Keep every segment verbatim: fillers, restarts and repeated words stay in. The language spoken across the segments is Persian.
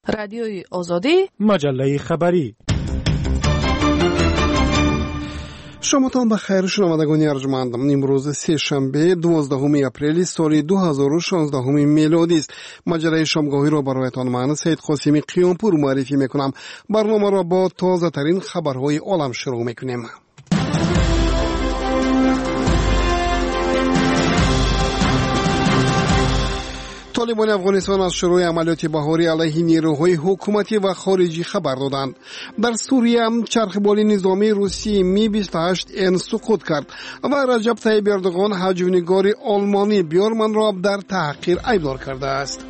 رادیوی آزادی، مجله خبری. شامتان بخیر شنوندگان ارجمند. امروز سه شنبه دوازدهم اپریل سال دو هزار و شانزده میلادی است. مجله شامگاهی را برایتان من سید قاسمی قیامپور معرفی میکنم. برنامه را با تازه ترین خبرهای عالم شروع میکنیم. طالبان افغانستان از شروع عملیات بهاری علیه نیروهای حکومتی و خارجی خبر دادند. در سوریه چرخبال نظامی روسی می بیست و هشت ان سقوط کرد و رجب طیب اردوغان هجونگار آلمانی بیورمن را در تحقیر ایبدار کرده است.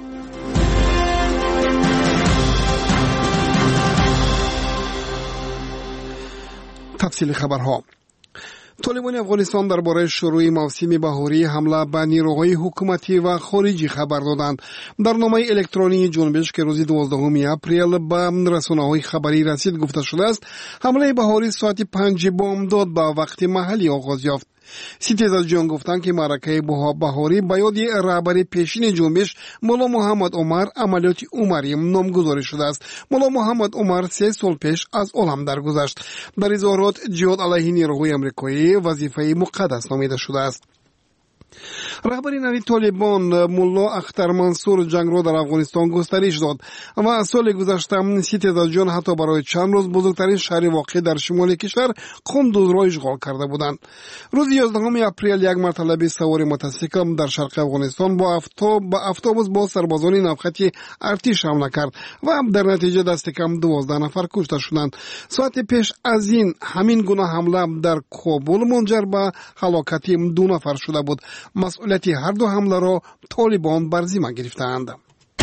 تفصیل خبرها. طالبان افغانستان درباره شروع موسم بهاری حمله به نیروهای حکومتی و خارجی خبر دادند. در نامه الکترونی جنبش که روز دوازدهم اپریل به رسانه‌های خبری رسید گفته شده است حمله بهاری ساعت پنج بامداد به وقت محلی آغاز یافت. سیتیز از جان گفتند که معرکه بهاری به یاد رهبر پیشین جنبش مولا محمد عمر عملیات عمری نامگذاری شده است. مولا محمد عمر سه سال پیش از عالم درگذشت. در اظهارات جهاد علیه نیروهای آمریکایی وظیفه مقدس نامیده شده است. رهبر نوی طالبان ملا اختر منصور جنگ را در افغانستان گسترش داد و سال گذشته سیتیز از جان حتی برای چند روز بزرگترین شهر واقع در شمال کشور قندوز را اشغال کرده بودند. روز یازدهم اپریل یک مرتبه سوار موتورسیکل در شرق افغانستان با افتاب با اتوبوس با سربازان نوخطی ارتش حمله کرد و در نتیجه دست کم دوازده نفر کشته شدند. ساعت پیش از این همین گونه حمله در کابل منجر به هلاکت دو نفر شده بود. مسئولیت هر دو حمله را طالبان بر ذمه گرفتند.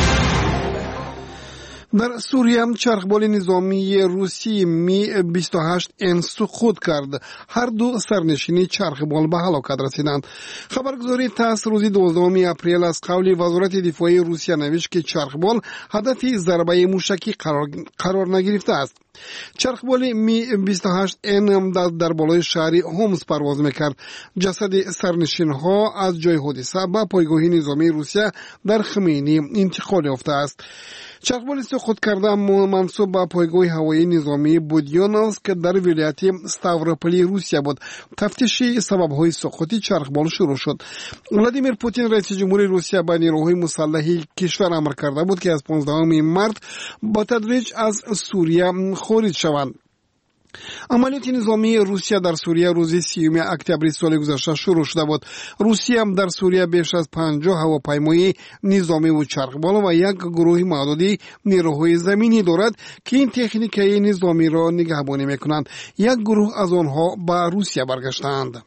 در سوریه هم چرخبال نظامی روسی می بیست و هشت ان سقوط کرد. هر دو سرنشینی چرخبال به هلاکت رسیدند. خبرگزاری تاس روز دوازدهم اپریل از قول وزارت دفاع روسیه نوشت که چرخبال هدف ضربه موشکی قرار, قرار نگرفته است. چرخبال می بیست و هشت ان در بالای شهر هومز پرواز میکرد. جسد سرنشین ها از جای حادثه به پایگاه نظامی روسیه در خمینی انتقال یافته است. چرخبال سقوط کرده منسوب به پایگاه هوایی نظامی بودیانوفسک که در ولایت ستاوروپولی روسیه بود. تفتیش سبب‌های سقوط چرخبال شروع شد. ولادیمیر پوتین رئیس جمهوری روسیه به نیروهای مسلح کشور امر کرده بود که از پانزدهم مارس با تدریج از سوریه خارج شوند. عملیات نظامی روسیه در سوریه روز سیوم اکتبر سال گذشته شروع شده بود. روسیه هم در سوریه بیش از پنجاه هواپیمای نظامی و چرخبال و یک گروه معدودی نیروهای زمینی دارد که این تکنیک نظامی را نگهبانی میکنند. یک گروه از آنها به روسیه برگشتند.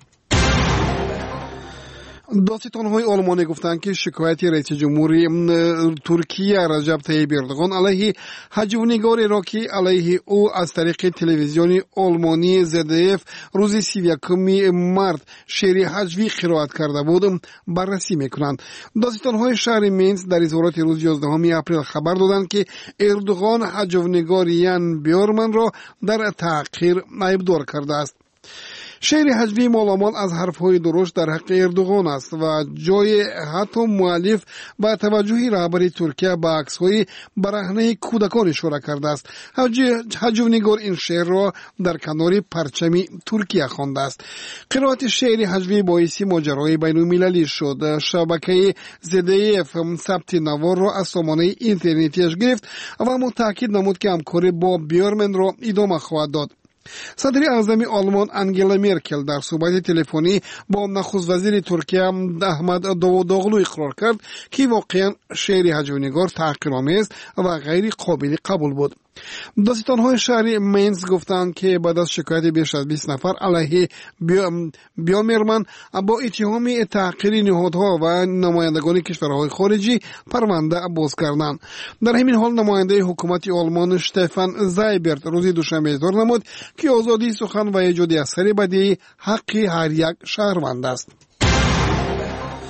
دادستان‌های آلمانی گفتند که شکایت رئیس جمهوری ترکیه رجب طیب اردوغان علیه هجونگاری را که علیه او از طریق تلویزیون آلمانی زد اف روز سی و یکم مارس شعر هجوی قرائت کرده بود بررسی میکنند. دادستان‌های شهر مینز در اظهارات روز یازدهم اپریل خبر دادند که اردوغان هجونگار یان بیورمن را در تحقیر ایبدار کرده است. شعر هجوی مالامال از حرفهای درشت در حق اردوغان است و جای حتی مؤلف با توجه رهبر ترکیه به عکس‌های برهنه کودکان اشاره کرده است. هجونگار این شعر را در کنار پرچم ترکیه خوانده است. قرائت شعر هجوی باعث ماجرای بین‌المللی شد. شبکه زد اف ثبت نوار را از سامانه اینترنتیش گرفت و متأکد نمود که همکاری با بیورمن را ادامه خواهد داد. صدر اعظم آلمان انگلا مرکل در صحبت تلفنی با نخست وزیر ترکیه احمد داوودوغلو اقرار کرد که واقعا شعر هجونگار تحقیرآمیز و غیر قابل قبول بود. دادستان‌های شهر مینز گفتند که بعد از شکایت بیش از بیست نفر علیه بیورمن با اتهام تحقیر نهادها و نمایندگان کشورهای خارجی پرونده باز کردند. در همین حال نماینده حکومت آلمان شتفان زایبرت روز دوشنبه اظهار نمود که آزادی سخن و ایجاد اثر بدیعی حق هر یک شهروند است.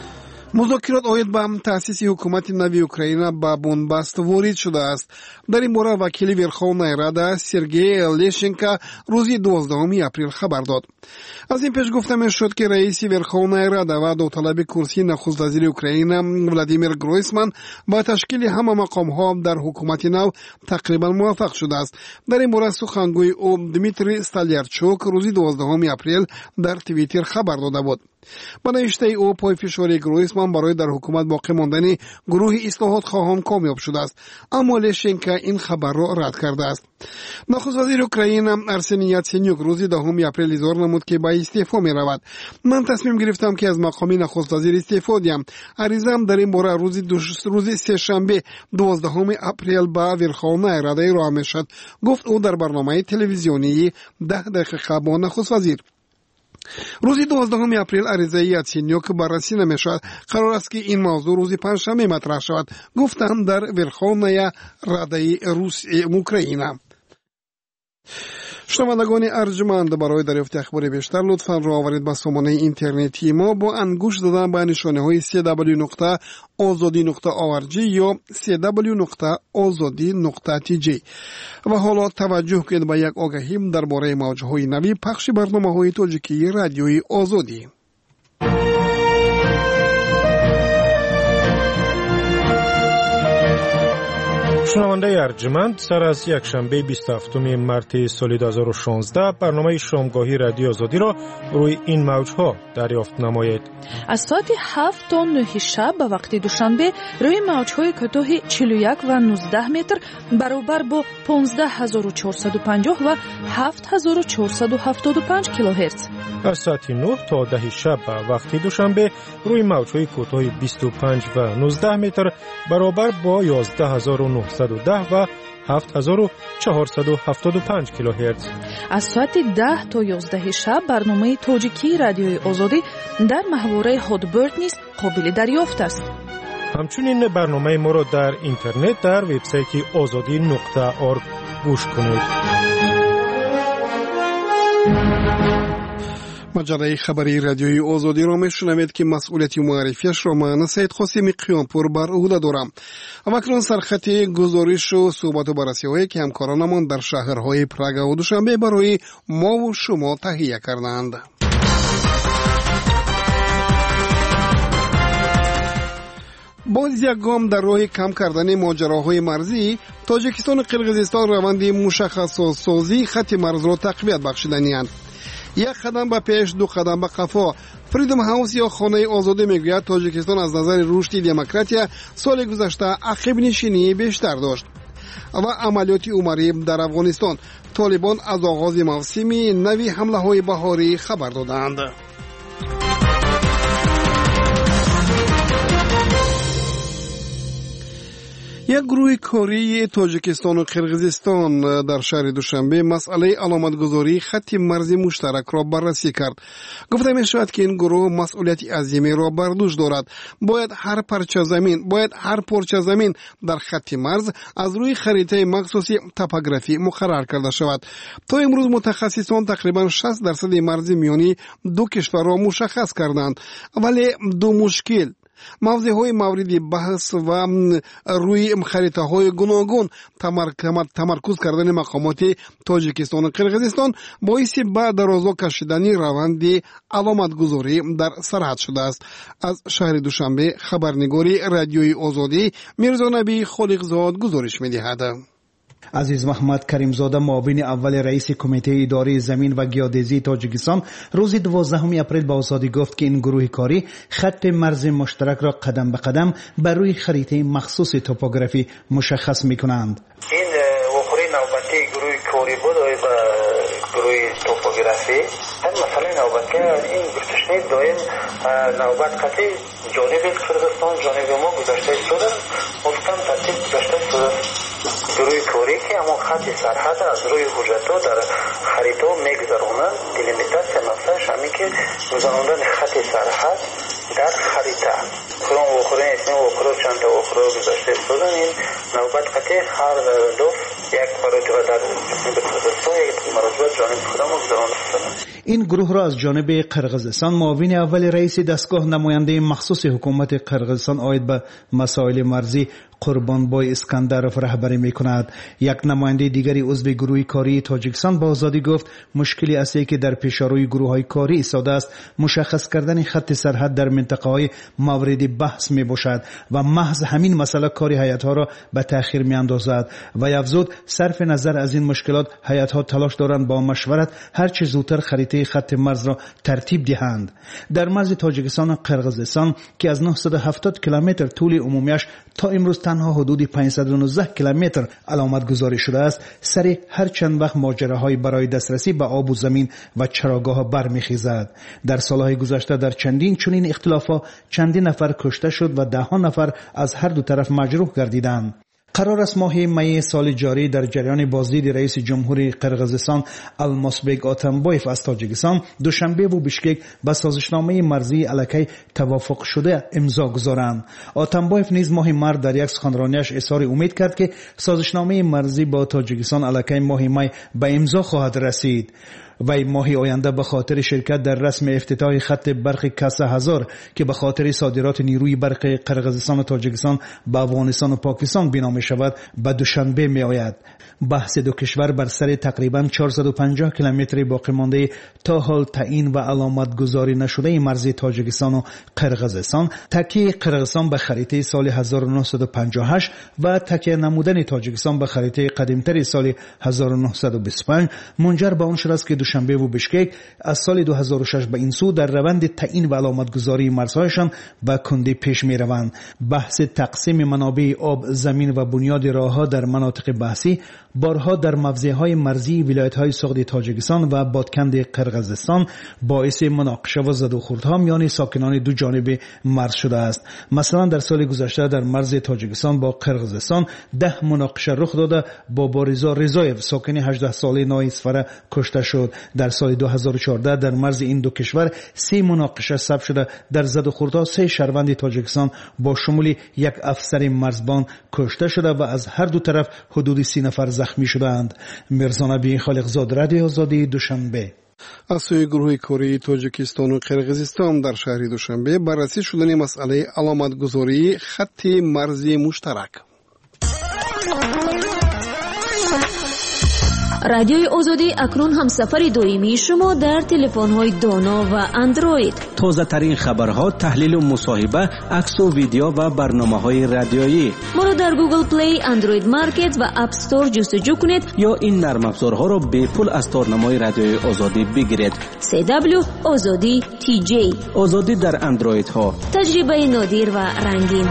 музокирот оид ба таъсиси ҳукумати нави Украина ба Бонбаст ворид шудааст. дар ин бора вакили Верховной Рада Сергей Лещенко рӯзи дувоздаҳуми апрел хабар дод. аз ин пеш гуфта мешуд, ки раиси Верховной Рада ва довталаби курсии нахуст-вазири Украина Владимир Гройсман ба ташкили ҳама мақомҳо дар ҳукумати нав тақрибан муваффақ шудааст. дар ин бора сухангӯи ӯ Дмитрий Столярчук рӯзи дувоздаҳуми апрел дар Твиттер хабар дода буд. ба навиштаи ӯ пойфишори Гройсман барои дар ҳукумат боқӣ мондани гурӯҳи ислоҳотхоҳон камёб шудааст, аммо Лещенко ин хабарро рад кардааст. нахуст-вазири Украина Арсений Яценюк рӯзи даҳуми апрел изҳор намуд, ки ба истеъфо меравад. ман тасмим гирифтам, ки аз мақоми нахуст-вазир истеъфо диҳам. аризаам дар ин бора рӯзи рӯзи сешанбе дувоздаҳуми апрел ба Верховная Рада ироа мешавад, гуфт ӯ дар барномаи телевизионии даҳ дақиқа бо нахуст-вазир. рӯзи дувоздаҳуми апрел аризаи Яценюк баррасӣ намешавад. қарор аст, ки ин мавзӯъ рӯзи панҷшанбе матрах шавад, гуфтанд дар Верховная Радаи Русия Украина. шунавандагони арҷманд, барои дарёфти ахбори бештар лутфан роҳ оваред ба сомонаи интернетии мо бо ангушт задан ба нишонаҳои си дабл ю нуқта озодӣ нуқта орг ё си дабл ю нуқта озодӣ нуқта ти ҷей. ва ҳоло таваҷҷӯҳ кунед ба як огаҳӣ дар бораи мавҷҳои нави пахши барномаҳои тоҷикии радиои Озодӣ. шунавандаи арҷманд, сар аз якшанбе бисту ҳафтуми марти соли ду ҳазору шонздаҳ барномаи шомгоҳи радиои Озодиро рӯи ин мавҷҳо дарёфт намоед. аз соати ҳафт то нӯҳи шаб ба вақти душанбе рӯи мавҷҳои кӯтоҳи чилу як ва нуздаҳ метр баробар бо понздаҳ ҳазору чорсаду панҷоҳ ва ҳафт ҳазору чорсаду ҳафтоду панҷ килоҳерц. аз соати нӯҳ то даҳи шаб ба вақти душанбе рӯи мавҷҳои кӯтоҳи бисту панҷ ва нуздаҳ метр баробар бо ёздаҳ ҳазору нуҳсаду даҳ ва ҳафт ҳазору чаҳорсаду ҳафтоду панҷ килоҳерц. аз соати даҳ то ёздаҳи шаб барномаи тоҷикии радиои Озодӣ дар маҳвораи ҳотбёрд низ қобили дарёфт аст. ҳамчунин барномаи моро дар интернет дар вебсайти озодӣ нуқта орг гӯш кунед. маҷаллаи хабарии радиои Озодиро мешунавед, ки масъулияти муаррифиашро ман Саид Қосими Қиёнпур бар уҳда дорам. акнун сархати гузоришу суҳбату баррасиҳое, ки ҳамкоронамон дар шаҳрҳои Прагаву Душанбе барои мову шумо таҳия карданд. боз як гом дар роҳи кам кардани моҷароҳои марзӣ, Тоҷикистону Қирғизистон раванди мушаххассозии хатти марзро тақвият бахшиданианд. як қадам ба пеш, ду қадам ба қафо. Freedom House ё хонаи озодӣ мегӯяд, Тоҷикистон аз назари рушди демократия соли гузашта ақибнишинии бештар дошт. ва амалиёти умарӣ дар Афғонистон. Толибон аз оғози мавсими нави ҳамлаҳои баҳорӣ хабар доданд. як гурӯҳи кории Тоҷикистону Қирғизистон дар шаҳри Душанбе масъалаи аломатгузории хатти марзи муштаракро баррасӣ кард. гуфта мешавад, ки ин гурӯҳ масъулияти азимеро бар дӯш дорад. бояд ҳар парча замин бояд ҳар порча замин дар хатти марз аз рӯи харитаи махсуси топографӣ муқаррар карда шавад. то имрӯз мутахассисон тақрибан шаст дарсади марзи миёни ду кишварро мушаххас карданд, вале ду мушкил мавзеъҳои мавриди баҳс ва рӯи харитаҳои гуногун тамаркуз кардани мақомоти Тоҷикистону Қирғизистон боиси ба дарозо кашидани раванди аломатгузорӣ дар сарҳад шудааст. аз шаҳри Душанбе хабарнигори радиои Озодӣ Мирзонабии Холиқзод гузориш медиҳад. азиз маҳмад каримзода, муовини аввали раиси кумитаи идораи замин ва геодезии Тоҷикистон, рӯзи дувоздаҳуми апрел ба Озодӣ гуфт, ки ин гурӯҳи корӣ хатти марзи муштаракро қадам ба қадам ба рӯи харитаи махсуси топографӣ мушаххас мекунанд. ин вохӯрии навбатии гурӯҳи корӣ буд ба гурӯҳи топографӣ. ҳам масъалаи навбатӣ ин гуфташни доим навбат қати ҷониби Қирғизистон, ҷониби мо гузаштаи суд аст, муҳкам тартиб гузаштаи суд аст. гурӯҳи корӣ ки ҳамон хатти сарҳад аз рӯи ҳуҷҷатҳо дар харитаҳо мегузаронанд. делимитатсия мақсадаш ҳамин ки гузарондани хатти сарҳад дар харита. куром вохӯрӣ нест, ин вохӯрӣ чандта вохӯрӣ гузаштаи суд. ин навбат қати ҳар доф یک مراتبه در قرغیزستان، یک مراتبه جانب خودم گذرانده. این گروه را از جانب قرغیزستان معاون اول رئیس دستگاه نماینده مخصوص حکومت قرغیزستان آید به مسائل مرزی قربانبای اسکندرف رهبری میکند. یک نماینده دیگری عضو گروه کاری تاجیکستان با آزادی گفت مشکلی اصلی که در پیشروی گروه های کاری ایستاده است مشخص کردن خط سرحد در منطقه های مورد بحث می باشد و محض همین مسئله کاری هیئت ها را به تأخیر می اندازد و افزود صرف نظر از این مشکلات هیئت ها تلاش دارند با مشورت هر چه زودتر خریطه خط مرز را ترتیب دهند. در مرز تاجیکستان و قرغیزستان که از نهصد و هفتاد کیلومتر طول عمومیش تا امروز تنها حدود پانصد و نوزده کیلومتر علامت گذاری شده است، سر هر چند وقت ماجراهای برای دسترسی به آب و زمین و چراگاه برمیخیزد. در سالهای گذشته در چندین چنین اختلافات چندین نفر کشته شد و ده ها نفر از هر دو طرف مجروح گردیدند. قرار است ماه می سال جاری در جریان بازدید رئیس جمهوری قرغیزستان المازبک آتمبایف از تاجیکستان دوشنبه و بشکک به سازشنامه مرزی الکی توافق شده امضا گذارند. آتمبایف نیز ماه مارس در یک سخنرانیش اظهار امید کرد که سازشنامه مرزی با تاجیکستان الکی ماه می به امضا خواهد رسید. وی ماه آینده به خاطر شرکت در رسم افتتاح خط برق کاسه هزار که به خاطر صادرات نیروی برق قرغیزستان و تاجیکستان به افغانستان و پاکستان بنا می شود به دوشنبه می آید. بحث دو کشور بر سر تقریبا چهارصد و پنجاه کیلومتر باقی مانده تا حال تعیین و علامت گذاری نشده مرز تاجیکستان و قرغیزستان، تکیه قرغیزستان به خریطه سال هزار و نهصد و پنجاه و هشت و تکیه نمودن تاجیکستان به خریطه قدیمتر سال هزار و نهصد و بیست و پنج منجر به آن شد است که دوشنبه و بشکک از سال دو هزار و شش به این سو در روند تعیین و علامت گذاری مرزهایشان به کندی پیش می روند. بحث تقسیم منابع آب، زمین و بنیاد راهها در مناطق بحثی بارها در موضعهای مرزی ولایت‌های سغد تاجیکستان و بادکند قرغیزستان باعث مناقشه و زد و خوردها میان ساکنان دو جانب مرز شده است. مثلا در سال گذشته در مرز تاجیکستان با قرغیزستان ده مناقشه رخ داده با بارزا رضایف ساکن هجده ساله نایسفره کشته شد. در سال دو هزار و چهارده در مرز این دو کشور سه مناقشه ثبت شده. در زد و خوردها سه شهروند تاجیکستان با شمول یک افسر مرزبان کشته شده و از هر دو طرف حدود سی نفر زخمی شدند. مرزانبی خالقزاد، رادیو آزادی، دوشنبه. از سوی گروه کاری تاجیکستان و قرغیزستان در شهر دوشنبه بررسی شدن مسئله علامت گذاری خط مرزی مشترک. رادیوی آزادی اکنون هم سفر دائمی شما در تلفن‌های دانا و اندروید. تازه ترین خبرها، تحلیل و مصاحبه، عکس و ویدیو و برنامه‌های رادیویی. ما را در گوگل پلی، اندروید مارکت و اپ استور جستجو کنید یا این نرم افزارها را به پول از تارنمای رادیوی آزادی بگیرید. سی دبلیو آزادی تی جی. آزادی در اندروید ها. تجربه نادر و رنگین.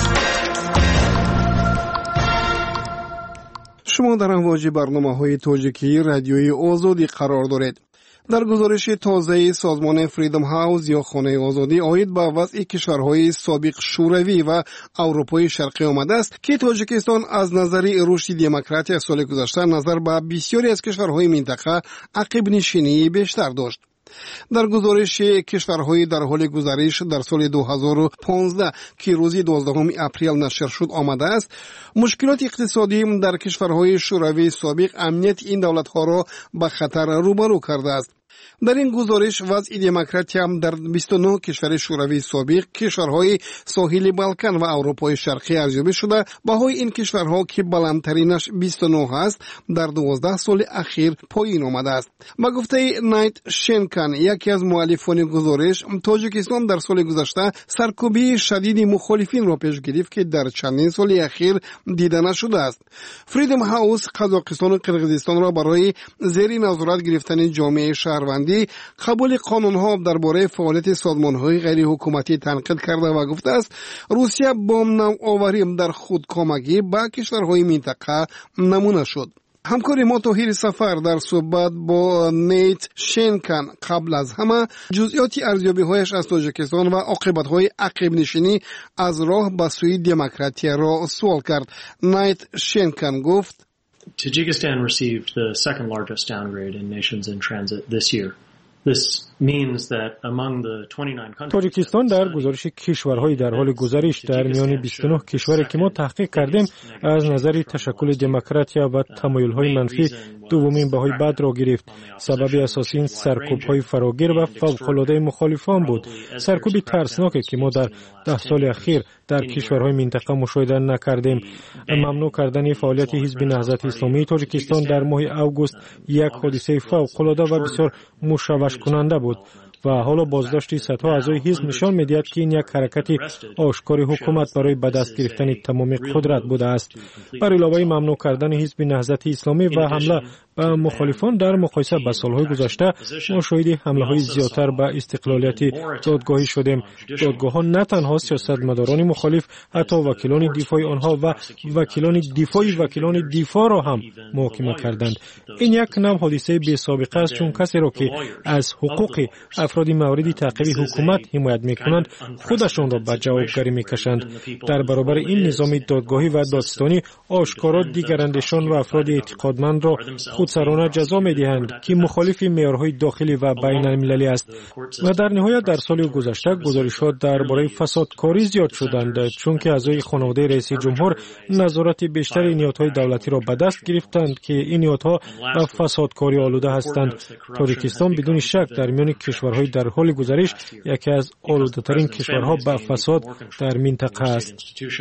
شما در امواج برنامه‌های تاجیکی رادیوی آزادی قرار دارید. در گزارش تازه سازمان فریدم هاوس یا خانه آزادی آید به وضع کشورهای سابق شوروی و اروپای شرقی آمده است که تاجیکستان از نظر رشد دموکراتی از سال گذشته نظر به بسیاری از کشورهای منطقه عقب نشینی بیشتر داشت. در گزارش کشورهای در حال گزارش در سال دو هزار و پانزده که روز دوازدهم اپریل نشر شد آمده است، مشکلات اقتصادی در کشورهای شوروی سابق امنیت این دولت‌ها را به خطر روبرو کرده است. در این گزارش وضع دموکراتی هم در بیست و نه کشور شوروی سابق، کشورهای ساحل بالکان و اروپای شرقی ارزیابی شده. بهای این کشورها که بلندترینش بیست و نه است در دوازده سال اخیر پایین آمده است. با گفته نایت شنکن، یکی از مؤلفان گزارش، تاجیکستان در سال گذشته سرکوبی شدید مخالفین را پیش گرفت که در چندین سال اخیر دیده نشده است. فریدم هاوس قزاقستان و قرغیزستان را برای زیر نظارت گرفتن جامعه شهروندی قبول قانون‌ها درباره فعالیت سازمان‌های غیر حکومتی تنقید کرده و گفته است روسیه با نوآوری در خودکامگی با کشورهای منطقه نمونه شد. همکار ما طاهر سفر در صحبت با نیت شنکن قبل از همه جزئیات ارزیابی‌هایش از تاجیکستان و عاقبت‌های عقب نشینی از راه به سوی دموکراسی را سوال کرد. نیت شنکن گفت Tajikistan received the second largest downgrade in nations in transit this year. This تاجیکستان در گزارش کشورهای در حال گذشت در میان بیست و نه کشوری که ما تحقیق کردیم از نظر تشکل دموکراتیا و تمایل‌های منفی دومین بهای بد را گرفت. سبب اساسی این سرکوب‌های فراگیر و فوق‌العاده مخالفان بود. سرکوبی ترسناکی که ما در ده سال اخیر در کشورهای منطقه مشاهده نکردیم. ممنوع کردن فعالیت حزب نهضت اسلامی تاجیکستان در ماه اوگوست یک حادثه فوق‌العاده و بسیار مشوش کننده بود و حالا بازداشت صدها اعضای حزب نشان می‌دهد که این یک حرکت آشکار حکومت برای به دست گرفتن تمام قدرت بوده است. بر علاوه ممنوع کردن حزب نهضت اسلامی و حمله به مخالفان در مقایسه با سالهای گذشته ما شاهد حمله‌های زیادتر به استقلالیت دادگاهی شدیم. دادگاه‌ها نه تنها سیاستمداران مخالف، حتی وکیلان دفاع آنها و وکیلان دفاع وکیلان دفاع را هم محاکمه کردند. این یک نوع حادثه بی سابقه است، چون کسی را که از حقوق افراد مورد تعقیب حکومت حمایت می‌کنند خودشان را به جوابگری می‌کشند. در برابر این نظام دادگاهی و دادستانی آشکارا دیگراندیشان و افراد اعتقادمند را خودسرانه جزا می‌دهند که مخالف معیارهای داخلی و بین المللی است. و در نهایت در سال گذشته گزارشات درباره فسادکاری زیاد شدند، چون که اعضای خانواده رئیس جمهور نظارت بیشتر نیات‌های دولتی را به دست گرفتند که این نیات‌ها به فسادکاری آلوده هستند. تاجیکستان بدون شک در میان کشورهای در حال گزارش یکی از آلوده‌ترین کشورها به فساد در منطقه است.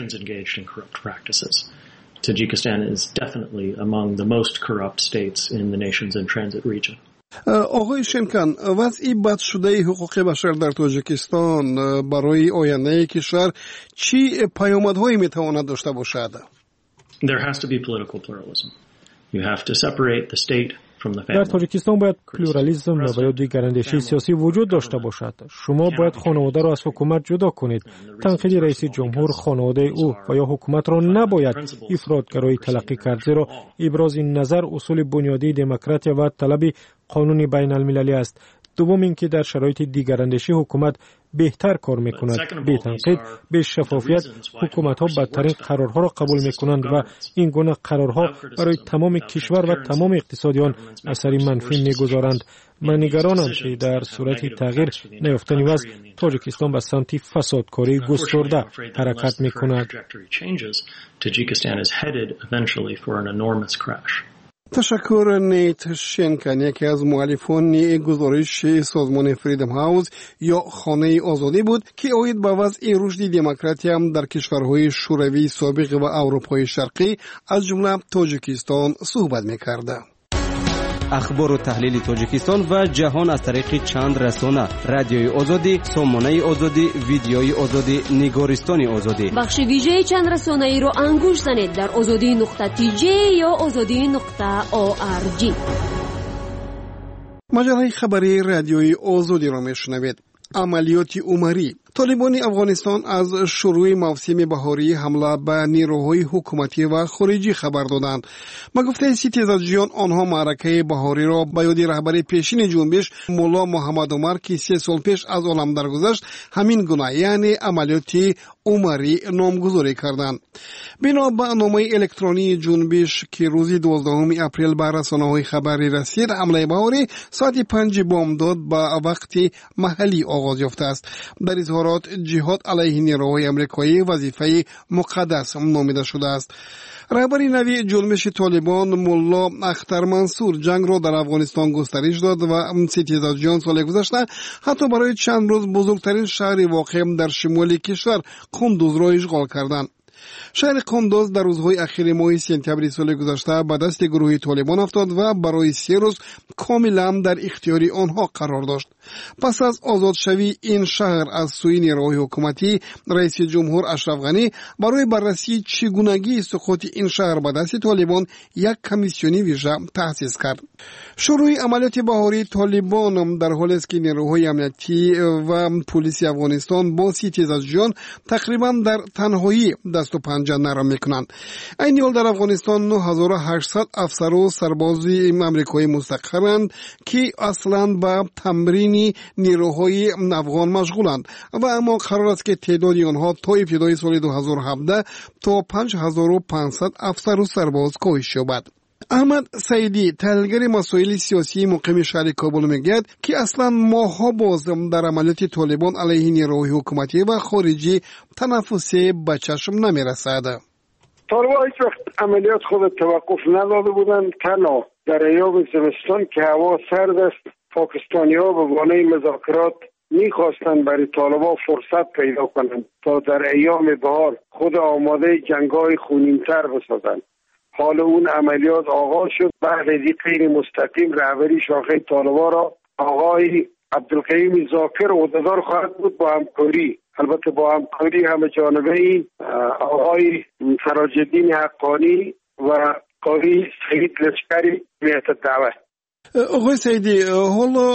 Tajikistan is definitely among the most corrupt states in the nations in transit region. آقای شنکن، وضع بد شده حقوق بشر در تاجیکستان برای آینده کشور چی پیامدهایی میتواند داشته باشد؟ There has to be political pluralism. You have to separate the state from the family. در تاجیکستان باید پلورالیسم و باید دیگراندیشی سیاسی وجود داشته باشد. شما باید خانواده را از حکومت جدا کنید. تنقید رئیس جمهور خانواده او و یا حکومت را نباید افراطگرایی تلقی کرد، زیرا ابراز نظر اصول بنیادی دموکراتیا و طلب قانون بین المللی است. دوم اینکه در شرایط دیگراندیشی حکومت بهتر کار میکند. به تنقید به شفافیت حکومت ها بدترین قرارها را قبول میکنند و این گونه قرارها برای تمام کشور و تمام اقتصادیان اثری منفی میگذارند. من نگرانم که در صورت تغییر نیافتن وضع تاجیکستان به سمت فسادکاری گسترده حرکت میکند. تشکر. نیت شنکن، یکی از مؤلفان گزارش سازمان فریدم هاوس یا خانه آزادی بود که اوید به وضع رشد دموکراسی هم در کشورهای شوروی سابق و اروپای شرقی از جمله تاجیکستان صحبت می‌کرد. اخبار و تحلیل تاجیکستان و جهان از طریق چند رسانه: رادیوی آزادی، سامانه آزادی، ویدیوی آزادی، نگارستان آزادی. بخش ویژه چند رسانه ای را انگوش زنید در آزادی نقطه تی جی یا آزادی نقطه او آر جی. مجله خبری رادیوی آزادی را میشنوید. عملیات عمری. طالبان افغانستان از شروع موسم بهاری حمله به نیروهای حکومتی و خارجی خبر دادند. با گفته ستیزجویان آنها معرکه بهاری را به یاد رهبر پیشین جنبش مولا محمد عمر که سه سال پیش از عالم درگذشت همین گونه یعنی عملیات عمری نامگذاری کردند. بنا به نامه الکترونی جنبش که روز دوازدهم اپریل به رسانه‌های خبری رسید، حمله بهاری ساعت پنج بامداد به وقت محلی آغاز یافته است. در اظهارات جهاد علیه نیروهای آمریکایی وظیفه مقدس نامیده شده است. رهبر نوی جنبش طالبان ملا اختر منصور جنگ را در افغانستان گسترش داد و ستیزجویان سال گذشته حتی برای چند روز بزرگترین شهر واقع در شمال کشور قندوز را اشغال کردند. شهر قندوز در روزهای اخیر ماه سپتامبر سال گذشته به دست گروه طالبان افتاد و برای سه روز کاملا در اختیار آنها قرار داشت. پس از آزاد شوی این شهر از سوی نیروهای حکومتی، رئیس جمهور اشرف غنی برای بررسی چگونگی سقوط این شهر به دست طالبان یک کمیسیونی ویژه تأسیس کرد. شروع عملیات بهاری طالبان در حالی است که نیروهای امنیتی و پلیس افغانستان با ستیزجویان تقریبا در تنهایی دست و پنجه نرم میکنند. این حال در افغانستان نه هزار و هشتصد افسر و سرباز آمریکایی مستقرند که اصلا به تمرین نیروهای افغان مشغولند و اما قرار است که تعداد آنها تا ابتدای سال دو هزار و هفده تا پنج هزار و پانصد افسر و سرباز کاهش یابد. احمد سعیدی تحلیلگر مسائل سیاسی مقیم شهر کابل میگوید که اصلا ماها باز در عملیات طالبان علیه نیروهای حکومتی و خارجی تنفسی به چشم نمیرسد. طالبان هیچ وقت عملیات خود توقف نداده بودند. تنها در ایام زمستان که هوا سرد است پاکستانی ها به بهانه مذاکرات میخواستند برای طالبان فرصت پیدا کنند تا در ایام بهار خود آماده جنگ‌های خونین‌تر بسازند. حال اون عملیات آغاز شد. بعد از این غیر مستقیم رهبری شاخه طالبان را آقای عبدالقیوم ذاکر عهدهدار خواهد بود با همکاری البته با همکاری همه جانبه آقای سراج الدین حقانی و قاضی سعید لشکری میت دعوت. آقای سعیدی، حالا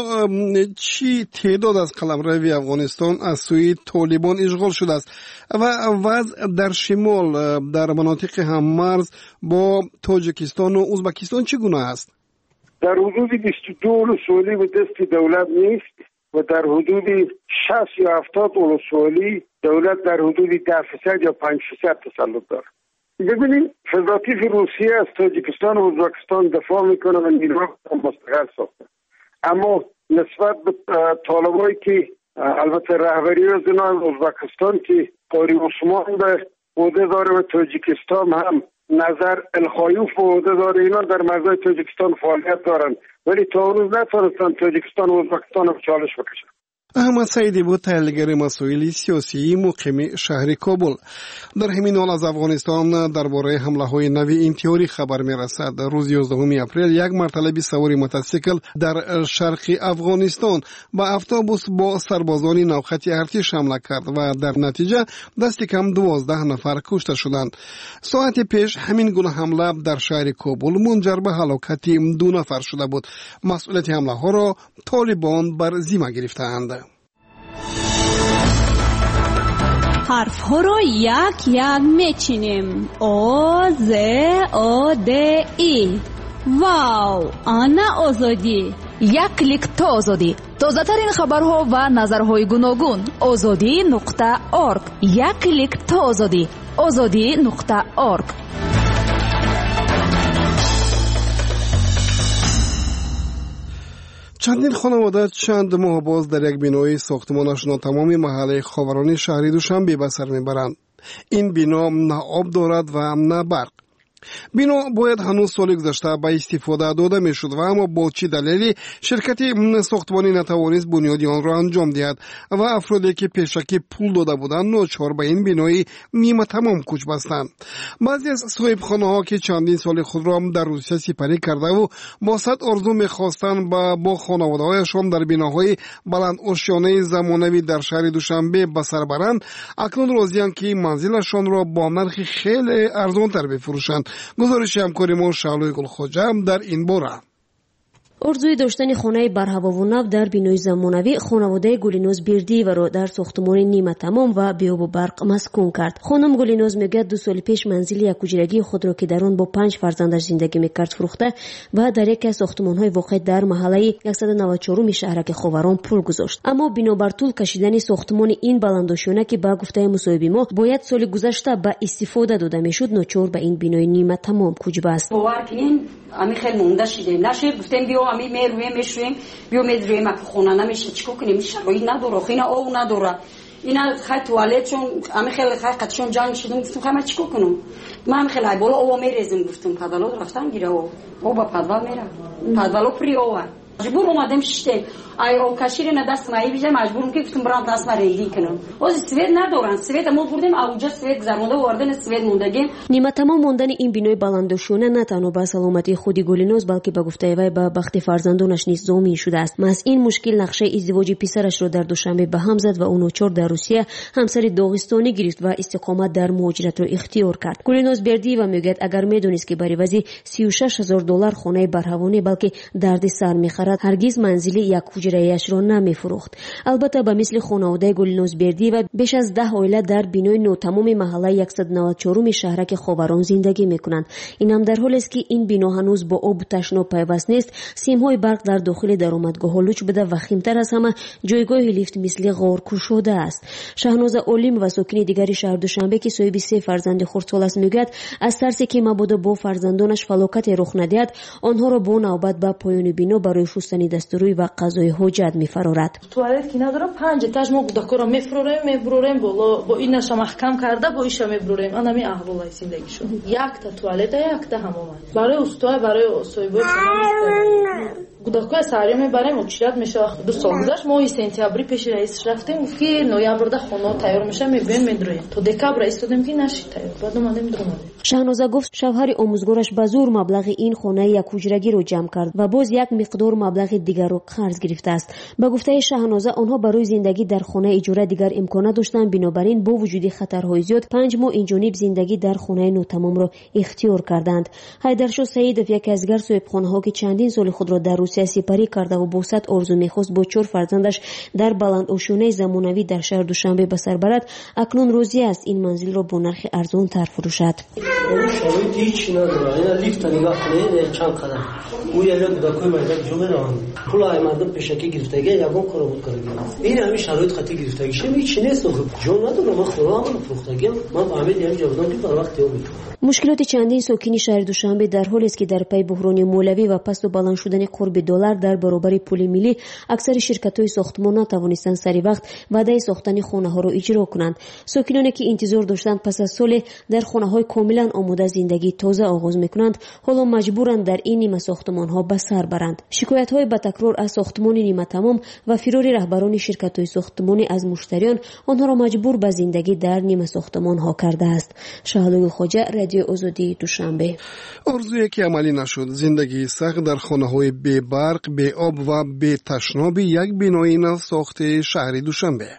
چی تعداد از قلمروی افغانستان از سوی طالبان اشغال شده است و وضع در شمال در مناطق هممرز با تاجیکستان و ازبکستان چگونه است؟ در حدود بیست و دو ولسوالی به دست دولت نیست و در حدود شصت یا هفتاد ولسوالی دولت در حدود ده فیصد یا پنج فیصد تسلط دارد. ببینید فدراتیو روسیه از تاجیکستان و ازبکستان دفاع میکنه و نیروها مستقل ساخته، اما نسبت به طالبایی که البته رهبری از ازبکستان که قاری عثمان به عهده داره و تاجیکستان هم نظر الخایوف به عهده داره، اینا در مرزهای تاجیکستان فعالیت دارن ولی تا اون روز نتونستن تاجیکستان و ازبکستان رو چالش بکشن. احمد سعیدی بود تحلیلگر مسائل سیاسی مقیم شهر کابل. در همین حال از افغانستان درباره حمله‌های نوی انتحاری خبر می‌رسد. روز یازدهم اپریل یک مرتبه سوار موتورسیکل در شرق افغانستان با اتوبوس با سربازان نوخط ارتش حمله کرد و در نتیجه دست کم دوازده نفر کشته شدند. ساعت پیش همین گونه حمله در شهر کابل منجر به هلاکت دو نفر شده بود. مسئولیت حمله‌ها را طالبان بر ذمه گرفته‌اند. حرف ها رو یک یک میچینیم. او ز او د ای. واو، آنا آزادی. یک کلیک تا آزادی. تازه ترین خبرها و نظرهای گوناگون. آزادی نقطه ارگ. یک کلیک تا آزادی. آزادی نقطه ارگ. چندین خانواده چند ماه باز در یک بینای ساختمانش ناتمام محله خاورانی شهری دوشنبه به سر میبرند. این بنا نه آب دارد و نه برق. بنا باید هنوز سال گذشته به استفاده داده می شد و اما با چی دلیلی شرکت ساختمانی نتوانست بنیادی آن را انجام دهد و افرادی که پیشکی پول داده بودند ناچار به این بنای نیمه تمام کوچ بستند. بعضی از صاحب خانه ها که چندین سال خود را در روسیه سپری کرده و با صد آرزو میخواستند با, با خانواده هایشان در بناهای بلند آشیانه زمانوی در شهر دوشنبه به سر برند، اکنون راضی‌اند که منزلشان را با نرخ خیلی ارزان تر بفروشند. گزارش همکاری ما شعله گلخواجه در این باره. ارزوی داشتن خانه برهوا و نو در بینای زمانوی خانواده گلینوز بیردی و را در ساختمان نیمه تمام و بیاب و برق مسکون کرد. خانم گلینوز میگه دو سال پیش منزل یک کوچولگی خود را که در آن با پنج فرزندش زندگی میکرد فروخته و در یک از ساختمان‌های واقع در محله صد و نود و چهار شهرک خاوران پول گذاشت. اما بنابر طول کشیدن ساختمان این بلندآشیانه که با گفته مصاحب ما باید سال گذشته به استفاده داده میشد، ناچار به این بینای نیمه تمام کوچ بست. باور کنین امی خیلی مونده شدیم. نشه گفتیم بیا امی میرویم میشویم بیا میدرویم اگه خونه نمیشه چیکار کنیم؟ شرایط نداره، خیلی آب نداره. اینا خیلی توالت چون امی خیلی خیلی قطشون جنگ شدیم. گفتم خیلی چیکار کنم؟ من خیلی بالا آب میریزم. گفتم پدالو رفتن گیره آب آب پدال میره پدالو پری آب مجبور اومدم شیشته ای او کشیر نه دست مایی بیجه مجبورم که گفتم برام دست ما ریلی کنم. از سوید ندارن، سوید ما بردیم اونجا سوید گذرونده وردن سوید موندگیم. نیمه تمام موندن این بینای بلندآشیانه نه تنها به سلامتی خودی گلینوز بلکه به گفته وی به بخت فرزندانش نیز ضامن شده است. مس این مشکل نقشه ازدواج پسرش را در دوشنبه به هم زد و اون ناچار در روسیه همسر داغستانی گرفت و استقامت در مهاجرت را اختیار کرد. گلینوز بردی و میگه اگر میدونست که برای وزی سی و شش هزار دلار خانه برهوانی بلکه درد سر میخوره барад ҳаргиз манзили як ҳуҷраияшро намефурӯхт. албатта ба мисли хонаводаи Гулинозбердӣ ва беш аз даҳ оила дар бинои нотамоми маҳаллаи яксад навад و چهارمی شهرک خاوران زندگی میکنند. این هم در حالی است که این بنا هنوز با آب تشنا پیوست نیست. سیم‌های برق در داخل درآمدگاه‌ها لوچ بوده و خیمتر از همه جایگاه لیفت مثل غار کشوده است. شاهناز علیم و ساکن دیگری شهر دوشنبه که صاحب سه فرزند خردسال است میگوید از ترسی که مبادا با فرزندانش فلاکت رخ ندهد آنها را با نوبت به پایان بنا برای شستن دستوری و غذای حاجت می‌فرارد. توالت که نداره پنج تاج ما دکورا می‌فروریم می‌بروریم بالا با اینش محکم کرده با ایش می‌بروریم. آن می احوالای زندگیشون. یک تا توالت یک تا حمام. برای استوای برای صاحبای گودکای ساریو میبریم اچیات میشه دو سال گذشت ما این سپتامبری پیش رئیس رفتیم که نوامبر خونه تیار میشه میبینیم میدرویم تو دکابر ایستادیم که نشید تیار بعد اومدیم درو اومدیم. شاهنازه گفت شوهر آموزگارش به زور مبلغ این خانه یک حجرگی رو جمع کرد و باز یک مقدار مبلغ دیگر رو قرض گرفته است. به گفته شاهنازه آنها برای زندگی در خانه اجاره دیگر امکانات داشتند بنابراین با وجود خطرهای زیاد پنج ماه این جانب زندگی در خانه نوتمام را اختیار کردند. حیدرشاه سعیدов یکی از گر صاحبخانه‌ها که چندین سال خود را در روسیه سپری کرده و با صد آرزو می‌خواست با چهار فرزندش در بلندآشانه زمانوی در شهر دوشنبه به سر برد اکنون روزی است این منزل را با نرخ ارزان تر فروشد. شرایط هیچ نداره. اینا لیفت نگاه کنید چند قدم. او یه دکوی مایدک جمعه راه. پول های مردم پیشکی گرفتگی یگان کارو بود کردیم. این همین شرایط خطی گرفتگیش هیچ نیست. جون نداره. ما خورام فروختگیم. ما فهمیدیم اینجا بودم که بر وقت یابیم. مشکلات چندین ساکنی شهر دوشنبه در حالی است که در پی بحران مولوی و پست و بلند شدن قرب دلار در برابر پول ملی اکثر شرکت‌های ساختمان نتوانستند سری وقت وعده ساختن خانه‌ها را اجرا کنند. ساکنانی که انتظار داشتند پس از سال در خانه‌های کاملا آماده زندگی تازه آغاز می‌کنند حالا مجبورند در این نیمه ساختمان‌ها به سر برند. شکایت‌های به تکرار از ساختمان نیمه تمام و فرار رهبران شرکت‌های ساختمانی از مشتریان آنها را مجبور به زندگی در نیمه ساختمان‌ها کرده است. شهلوی خواجه رادیو آزادی دوشنبه. آرزویی که عملی نشد زندگی سخت در خانه‌های بی برق بی آب و بی تشناب یک بنای نو ساخته شهر دوشنبه.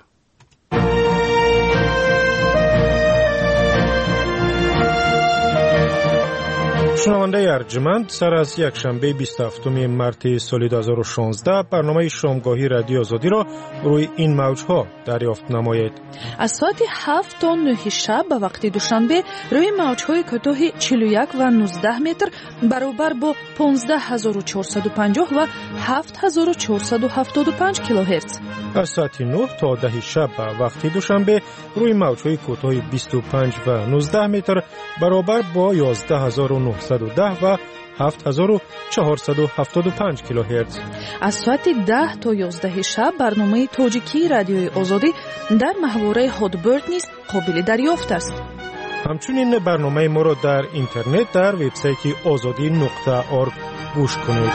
شنونده ارجمند سر از یک شنبه بیست و هفتم مارس سال دو هزار و شانزده برنامه شامگاهی رادیو آزادی را روی این موجها دریافت نمایید. از ساعت هفت تا نه شب به وقت دوشنبه روی موجهای کوتاه چهل و یک و نوزده متر برابر با پانزده هزار و چهارصد و پنجاه و هفت هزار و چهارصد و هفتاد و پنج کیلوهرتز. از ساعت نه تا ده شب به وقت دوشنبه روی موجهای کوتاه بیست و پنج و نوزده متر برابر با یازده هزار و نهصد و ده و هفت هزار و چهارصد و هفتاد و پنج کیلوهرتز. از ساعت ده تا یازده شب برنامه تاجیکی رادیوی آزادی در محوره هادبرد نیز قابل دریافت است. همچنین برنامه ما را در اینترنت در وبسایت آزادی نقطه اورگ گوش کنید.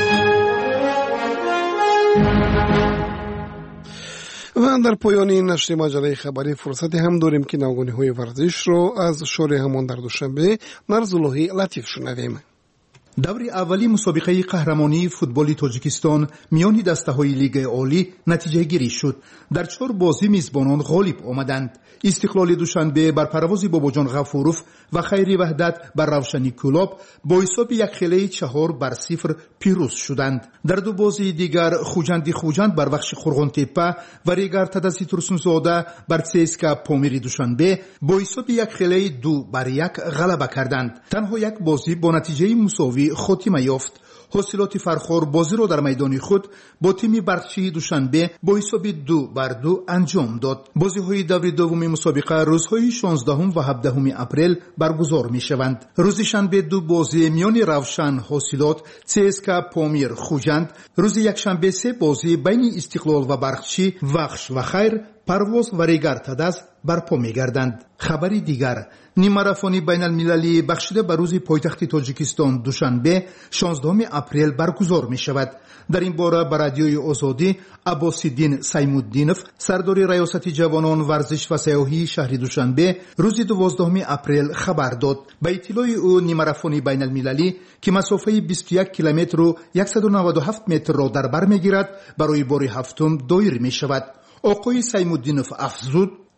و در پایان این نشر مجله خبری فرصتی هم داریم که نوگانی‌های ورزش را از شارع همان در دوشنبه نرزاللهی لطیف شنویم. دور اولی مسابقه قهرمانی فوتبال تاجیکستان میان دسته‌های لیگ عالی نتیجه گیری شد. در چهار بازی میزبانان غالب آمدند. استقلال دوشنبه بر پرواز باباجان غفوروف و خیری وحدت بر روشنی کلاب با حساب یک خیلی چهار بر صفر پیروز شدند. در دو بازی دیگر خوجندی خوجند بر بخش خرغان تپه و ریگر تدسی ترسونزاده بر سیسکا پامیری دوشنبه با حساب یک خیلی دو بر یک غلبه کردند. تنها یک بازی با نتیجه مساوی خاتمه یافت. حاصلات فرخار بازی را در میدان خود با تیم برقچی دوشنبه با حساب دو بر دو انجام داد. بازی های دور دوم مسابقه روزهای شانزدهم و هفدهم اپریل برگزار می شوند. روز شنبه دو بازی میان روشن حاصلات سیسکا پامیر خوجند، روز یکشنبه سه بازی بین استقلال و برقچی وخش و خیر پرواز و ریگر تدز برپا می گردند. خبری دیگر نیمارافونی بین المللی بخشیده بر روز پایتخت تاجیکستان دوشنبه شانزدهم اپریل برگزار می شود. در این باره بر رادیوی آزادی عباس‌الدین سیمودینوف سردار ریاست جوانان ورزش و سیاحی شهر دوشنبه روز دوازدهم اپریل خبر داد. به اطلاع او نیمارافونی بین المللی که مسافه بیست و یک کیلومتر و صد و نود و هفت متر را در بر می گیرد برای بار هفتم دایر می شود. آقای سیمودینوف افزود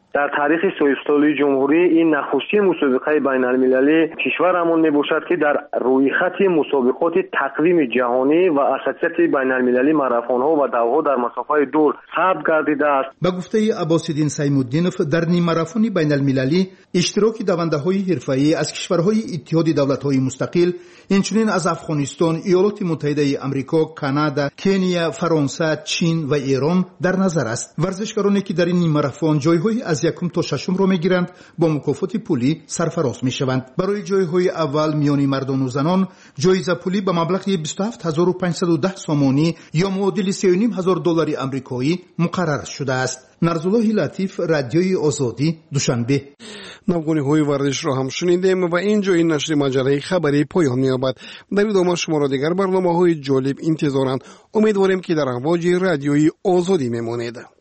در تاریخ سوئیسلالی جمهوری این نخستین مسابقه بین المللی کشورمون میباشد که در روی خط مسابقات تقویم جهانی و اساسیت بین المللی ماراتن ها و دوها در مسافت دور ثبت گردیده است. به گفته عباس‌الدین سیم‌الدینوف در نیم ماراتن بین المللی اشتراک دونده‌های حرفه‌ای از کشورهای اتحاد دولت‌های مستقل اینچنین از افغانستان، ایالات متحده آمریکا، کانادا، کنیا، فرانسه، چین و ایران در نظر است. ورزشکارانی که در این نیم ماراتن جای‌های از یکم تا ششم را می‌گیرند با مکافات پولی سرفراز می‌شوند. برای جای‌های اول میان مردان و زنان جایزه پولی به مبلغ بیست و هفت هزار و پانصد و ده سامانی یا معادل سه و نیم هزار دلار آمریکایی مقرر شده است. نرزالله لطیف، رادیوی آزادی، دوشنبه. نوگونی های ورزش را هم شنیدیم و اینجا این نشر مجله خبری پایان می‌یابد. در ادامه شما را دیگر برنامه‌های جالب انتظارند. امیدواریم که در امواج رادیوی آزادی میمانید.